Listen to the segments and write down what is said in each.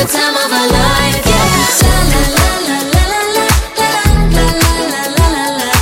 the time of our life, yeah. La la la la la la la la la la la la.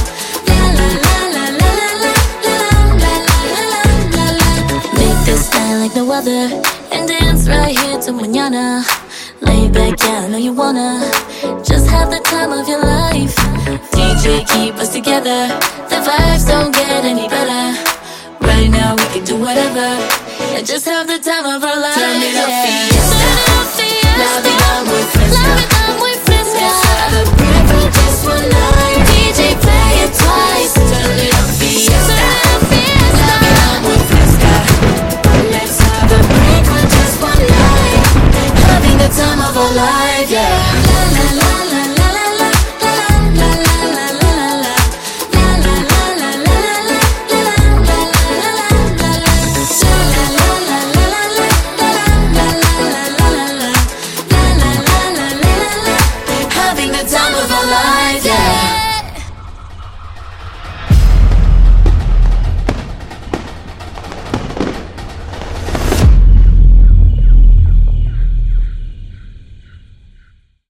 Make this night like no other and dance right here till mañana. Lay back, yeah, I know you wanna just have the time of your life. DJ, keep us together. The vibes don't get any better. Right now we can do whatever and just have the time of our life. Turn it up, fiesta. La vida muy fresca. Let's celebrate for just one night. DJ, play it twice. Turn it up, fiesta. La vida muy fresca. Let's have a break for just one night. Having the time of our life, yeah. La la la la la la la la la la la la la. La la la la la la la la la la la la. La la la la la la la la la la la la. La la la la la la la. Having the time of our life.